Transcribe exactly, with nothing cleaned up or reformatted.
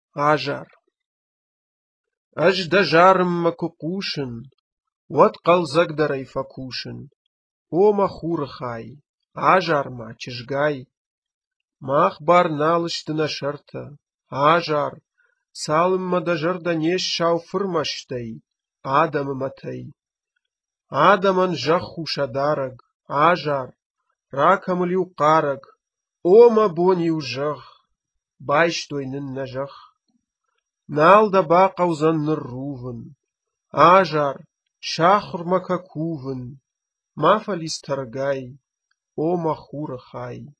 عجر أجد جارم مكوكوشن واتقل زقدري فكوشن وما خورخاي عجر ما تشجاي ما أخبار نالش دنشرتا عجر سالم ما دجر دنيش شاو فرمشتي آدم متي آدمن جخو شدارق عجر راكم اليو قارق وما بونيو جخ بايش دوينن نجخ نال دا باقا وزن الروفن عجر شاخر مكاكوفن ما فليسترقاي وما خورخاي